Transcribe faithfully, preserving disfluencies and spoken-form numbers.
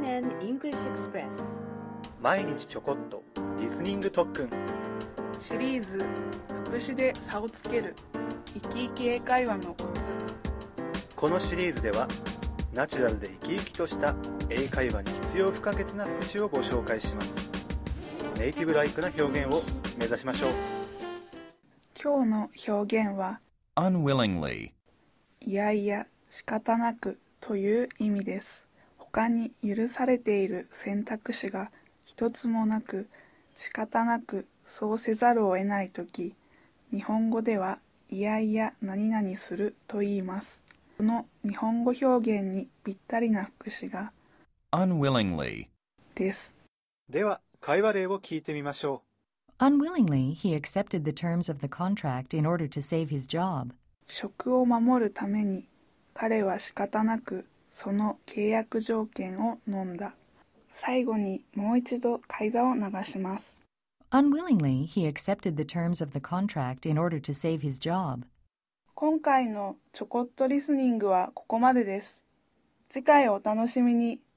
Japan and English Express 毎日ちょこっとリスニング特訓シリーズ副詞で差をつける生き生き英会話のコツ。 このシリーズではナチュラルで生き生きとした英会話に必要不可欠な副詞をご紹介します。ネイティブライクな表現を目指しましょう。 今日の表現は unwillingly いやいや仕方なくという意味です。他に許されている選択肢が一つもなく仕方なくそうせざるを得ないとき、日本語ではいやいや何々すると言います。この日本語表現にぴったりな副詞が unwillingly です。 では会話例を聞いてみましょう。Unwillingly, he accepted the terms of the contract in order to save his job. 職を守るために彼は仕方なくその契約条件を飲んだ。最後にもう一度会話を流します。 Unwillingly, he accepted the terms of the contract in order to save his job. 今回のちょこっとリスニングはここまでです。次回お楽しみに。